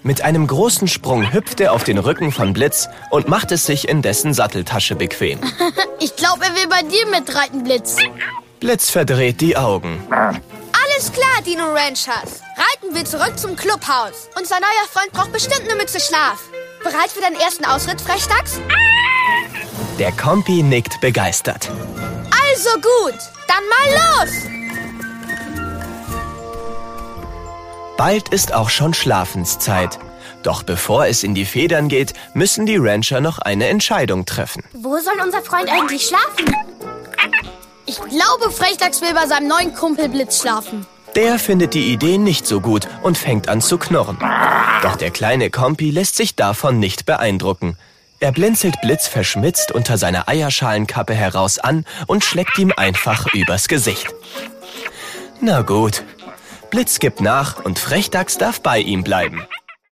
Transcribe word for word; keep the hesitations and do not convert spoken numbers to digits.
Mit einem großen Sprung hüpft er auf den Rücken von Blitz und macht es sich in dessen Satteltasche bequem. Ich glaube, er will bei dir mitreiten, Blitz. Blitz verdreht die Augen. Alles klar, Dino Ranchers. Reiten wir zurück zum Clubhaus. Unser neuer Freund braucht bestimmt eine Mütze Schlaf. Bereit für deinen ersten Ausritt, Frechdachs? Der Kompi nickt begeistert. Also gut, dann mal los! Bald ist auch schon Schlafenszeit. Doch bevor es in die Federn geht, müssen die Rancher noch eine Entscheidung treffen. Wo soll unser Freund eigentlich schlafen? Ich glaube, Frechdachs will bei seinem neuen Kumpel Blitz schlafen. Der findet die Idee nicht so gut und fängt an zu knurren. Doch der kleine Kompi lässt sich davon nicht beeindrucken. Er blinzelt Blitz verschmitzt unter seiner Eierschalenkappe heraus an und schlägt ihm einfach übers Gesicht. Na gut. Blitz gibt nach und Frechdachs darf bei ihm bleiben.